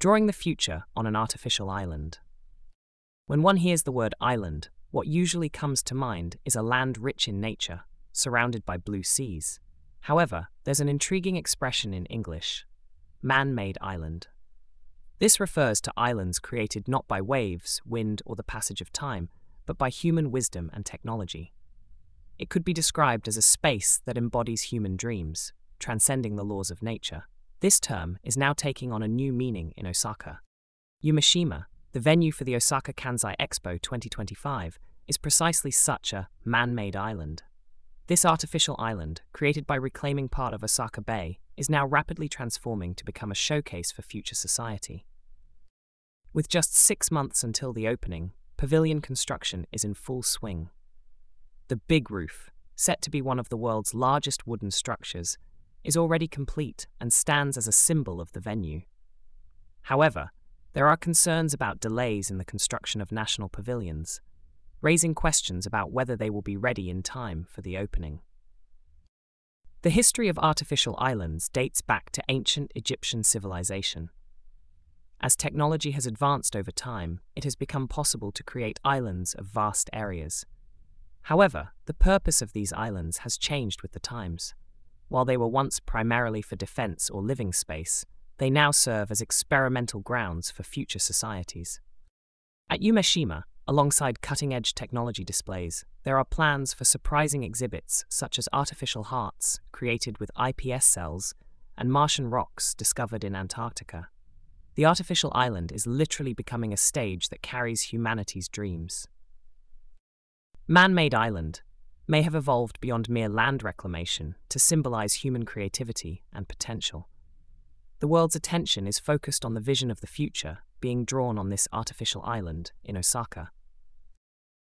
Drawing the future on an artificial island. When one hears the word island, what usually comes to mind is a land rich in nature, surrounded by blue seas. However, there's an intriguing expression in English: man-made island. This refers to islands created not by waves, wind, or the passage of time, but by human wisdom and technology. It could be described as a space that embodies human dreams, transcending the laws of nature. This term is now taking on a new meaning in Osaka. Yumeshima, the venue for the Osaka Kansai Expo 2025, is precisely such a man-made island. This artificial island, created by reclaiming part of Osaka Bay, is now rapidly transforming to become a showcase for future society. With just 6 months until the opening, pavilion construction is in full swing. The Big Roof, set to be one of the world's largest wooden structures, is already complete and stands as a symbol of the venue. However, there are concerns about delays in the construction of national pavilions, raising questions about whether they will be ready in time for the opening. The history of artificial islands dates back to ancient Egyptian civilization. As technology has advanced over time, it has become possible to create islands of vast areas. However, the purpose of these islands has changed with the times. While they were once primarily for defense or living space, they now serve as experimental grounds for future societies. At Yumeshima, alongside cutting-edge technology displays, there are plans for surprising exhibits such as artificial hearts created with iPS cells and Martian rocks discovered in Antarctica. The artificial island is literally becoming a stage that carries humanity's dreams. Man-made island may have evolved beyond mere land reclamation to symbolize human creativity and potential. The world's attention is focused on the vision of the future being drawn on this artificial island in Osaka.